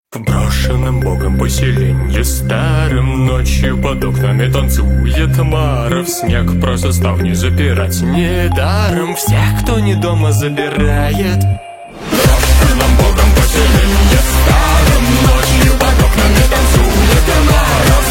В брошенном богом поселенье старым ночью под окнами танцует Мара. В снег просто ставни запирать недаром всех, кто не дома, забирает. В брошенном богом поселенье старым ночью под окнами танцует Мара.